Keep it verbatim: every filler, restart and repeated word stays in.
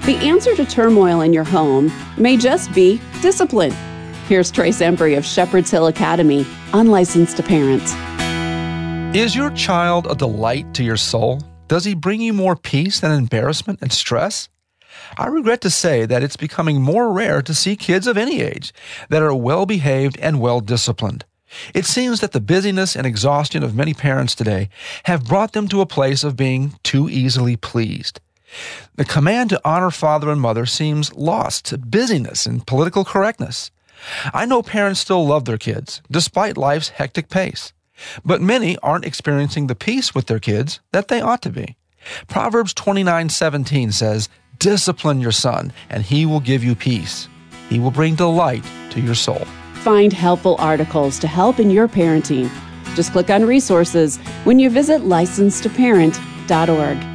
The answer to turmoil in your home may just be discipline. Here's Trace Embry of Shepherd's Hill Academy, Unlicensed to Parent. Is your child a delight to your soul? Does he bring you more peace than embarrassment and stress? I regret to say that it's becoming more rare to see kids of any age that are well-behaved and well-disciplined. It seems that the busyness and exhaustion of many parents today have brought them to a place of being too easily pleased. The command to honor father and mother seems lost to busyness and political correctness. I know parents still love their kids, despite life's hectic pace. But many aren't experiencing the peace with their kids that they ought to be. Proverbs twenty-nine seventeen says, "Discipline your son, and he will give you peace. He will bring delight to your soul." Find helpful articles to help in your parenting. Just click on resources when you visit licensed to parent dot org.